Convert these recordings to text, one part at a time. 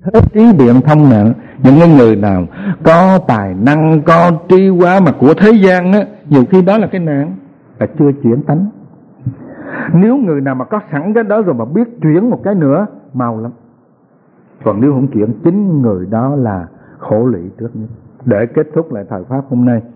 ít trí biện thông nào. Những cái người nào có tài năng, có trí hóa mà của thế gian á, nhiều khi đó là cái nạn, là chưa chuyển tánh. Nếu người nào mà có sẵn cái đó rồi mà biết chuyển một cái nữa, mau lắm. Còn nếu không chuyển, chính người đó là khổ lụy trước nhất. Để kết thúc lại thời pháp hôm nay,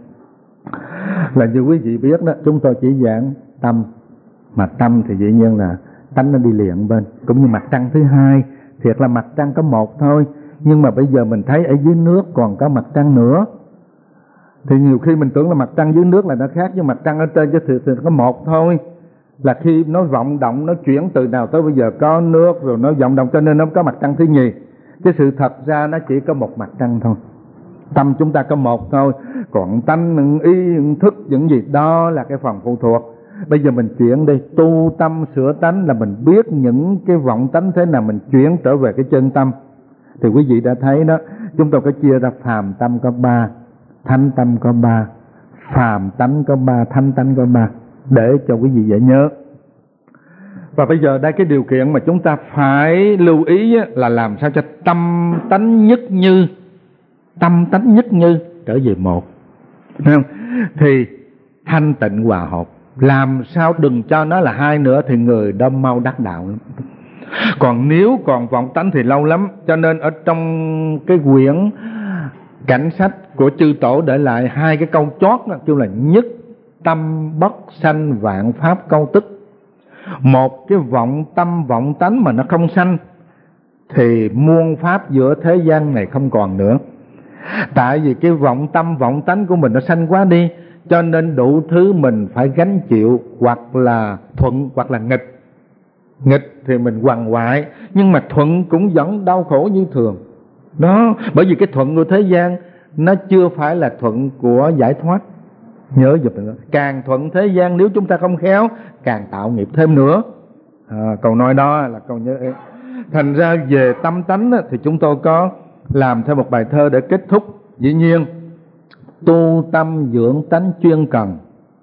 là như quý vị biết đó, chúng tôi chỉ giảng tâm. Mà tâm thì dĩ nhiên là tánh nó đi liền bên. Cũng như mặt trăng thứ hai, thiệt là mặt trăng có một thôi, nhưng mà bây giờ mình thấy ở dưới nước còn có mặt trăng nữa. Thì nhiều khi mình tưởng là mặt trăng dưới nước là nó khác, nhưng mặt trăng ở trên chứ thiệt thì có một thôi. Là khi nó vọng động, nó chuyển từ nào tới bây giờ có nước rồi nó vọng động, cho nên nó có mặt trăng thứ nhì. Cái sự thật ra nó chỉ có một mặt trăng thôi. Tâm chúng ta có một thôi, còn tánh, ý, thức, những gì đó là cái phần phụ thuộc. Bây giờ mình chuyển đi, tu tâm sửa tánh là mình biết những cái vọng tánh thế nào, mình chuyển trở về cái chân tâm. Thì quý vị đã thấy đó, chúng tôi có chia ra phàm tâm có 3, thánh tâm có 3, phàm tánh có 3, thánh tánh có 3, để cho quý vị dễ nhớ. Và bây giờ đây cái điều kiện mà chúng ta phải lưu ý là làm sao cho tâm tánh nhất như, tâm tánh nhất như trở về một, thấy không? Thì thanh tịnh hòa hợp, làm sao đừng cho nó là hai nữa thì người đó mau đắc đạo lắm. Còn nếu còn vọng tánh thì lâu lắm. Cho nên ở trong cái quyển cảnh sách của chư tổ để lại 2 cái câu chót đó, kêu là nhất tâm bất sanh vạn pháp câu tức. Một cái vọng tâm vọng tánh mà nó không sanh thì muôn pháp giữa thế gian này không còn nữa. Tại vì cái vọng tâm vọng tánh của mình nó sanh quá đi, cho nên đủ thứ mình phải gánh chịu, hoặc là thuận hoặc là nghịch. Nghịch thì mình quằn quại, nhưng mà thuận cũng vẫn đau khổ như thường đó. Bởi vì cái thuận của thế gian nó chưa phải là thuận của giải thoát. Nhớ giùm mình, càng thuận thế gian nếu chúng ta không khéo, càng tạo nghiệp thêm nữa. Câu nói đó là câu nhớ ấy. Thành ra về tâm tánh thì chúng tôi có làm thêm một bài thơ để kết thúc. Dĩ nhiên tu tâm dưỡng tánh chuyên cần,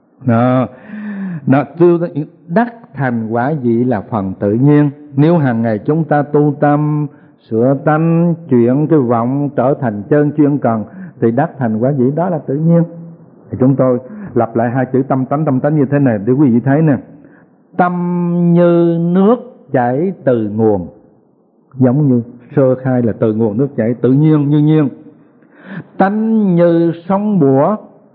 đắc thành quả vị là phần tự nhiên. Nếu hàng ngày chúng ta tu tâm sửa tánh, chuyển cái vọng trở thành chân chuyên cần, thì đắc thành quả vị đó là tự nhiên. Thì chúng tôi lặp lại 2 chữ tâm tánh như thế này để quý vị thấy nè. Tâm như nước chảy từ nguồn, giống như sơ khai là từ nguồn nước chảy tự nhiên như nhiên. Tánh như sóng bủa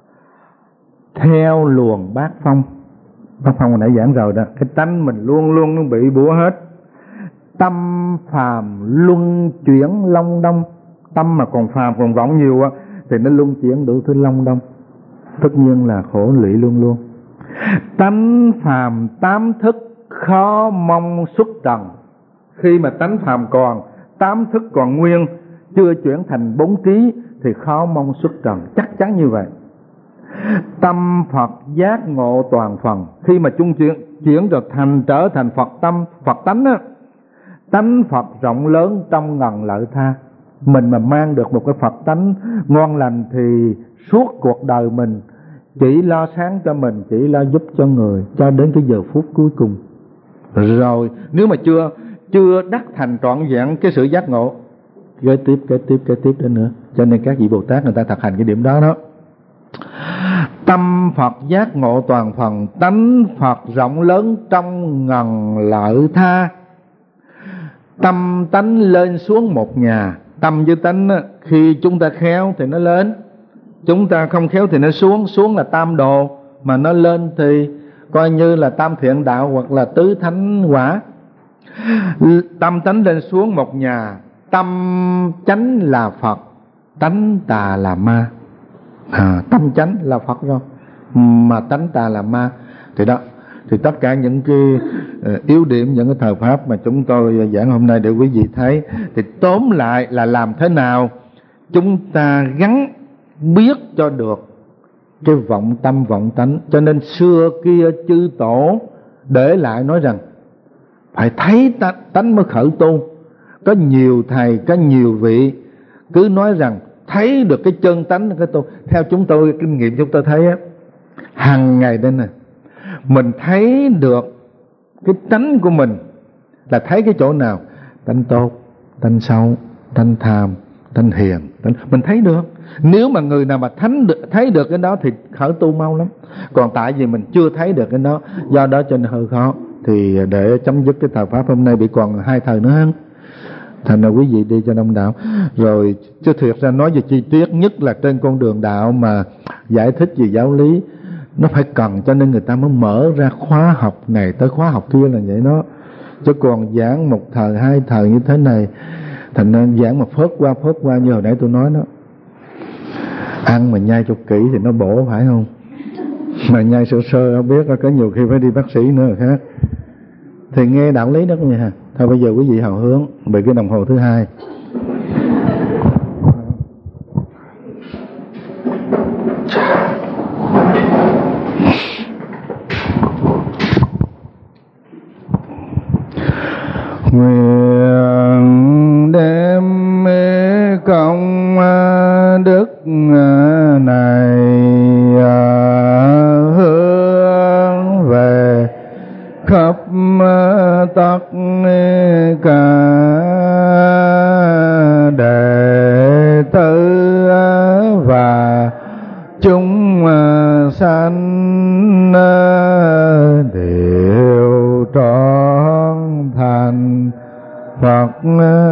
theo luồng bát phong. Bát phong hồi nãy giảng rồi đó. Cái tánh mình luôn luôn nó bị bủa hết. Tâm phàm luân chuyển long đong. Tâm mà còn phàm còn vọng nhiều thì nó luân chuyển đủ thứ long đong, tất nhiên là khổ lụy luôn luôn. Tánh phàm tám thức khó mong xuất trần. Khi mà tánh phàm còn, 8 thức còn nguyên, chưa chuyển thành 4 trí thì khó mong xuất trần, chắc chắn như vậy. Tâm Phật giác ngộ toàn phần. Khi mà chung chuyển rồi trở thành Phật tâm, Phật tánh á, tánh Phật rộng lớn trong ngần lợi tha. Mình mà mang được một cái Phật tánh ngon lành thì suốt cuộc đời mình chỉ lo sáng cho mình, chỉ lo giúp cho người, cho đến cái giờ phút cuối cùng. Rồi nếu mà chưa đắc thành trọn vẹn cái sự giác ngộ, kế tiếp đến nữa. Cho nên các vị Bồ Tát người ta thực hành cái điểm đó đó. Tâm Phật giác ngộ toàn phần, tánh Phật rộng lớn trong ngần lợi tha. Tâm tánh lên xuống một nhà. Tâm với tánh khi chúng ta khéo thì nó lên, chúng ta không khéo thì nó xuống. Xuống là tam đồ, mà nó lên thì coi như là tam thiện đạo hoặc là tứ thánh quả. Tâm tánh lên xuống một nhà. Tâm chánh là Phật, tánh tà là ma. Tâm chánh là Phật rồi, mà tánh tà là ma. Thì đó, thì tất cả những cái yếu điểm, những cái thời pháp mà chúng tôi giảng hôm nay để quý vị thấy. Thì tóm lại là làm thế nào chúng ta gắn biết cho được cái vọng tâm vọng tánh. Cho nên xưa kia chư tổ để lại nói rằng phải thấy tánh mới khởi tu. Có nhiều thầy, có nhiều vị cứ nói rằng thấy được cái chân tánh cái tu. Theo chúng tôi, kinh nghiệm chúng tôi thấy á, hàng ngày đây nè, mình thấy được cái tánh của mình là thấy cái chỗ nào, tánh tốt, tánh xấu, thanh tham, thanh hiền. Mình thấy được. Nếu mà người nào mà thấy được cái đó thì khởi tu mau lắm. Còn tại vì mình chưa thấy được cái đó, do đó cho nên hơi khó. Thì để chấm dứt cái thời pháp hôm nay, bị còn 2 thời nữa hơn. Thành ra quý vị đi cho đông đạo. Rồi chứ thiệt ra nói về chi tiết, nhất là trên con đường đạo mà giải thích về giáo lý, nó phải cần, cho nên người ta mới mở ra khóa học này tới khóa học kia là vậy đó. Chứ còn giảng 1 thời 2 thời như thế này, thành ra giảng mà phớt qua như hồi nãy tôi nói đó, ăn mà nhai cho kỹ thì nó bổ, phải không? Mà nhai sơ sơ không biết, có nhiều khi phải đi bác sĩ nữa là khác. Thì nghe đạo lý đó nha. Thôi bây giờ quý vị hào hứng về cái đồng hồ thứ 2. Nguyện đem công đức này hướng về khắp tất cả đệ tử và chúng sanh đều trọn thành Phật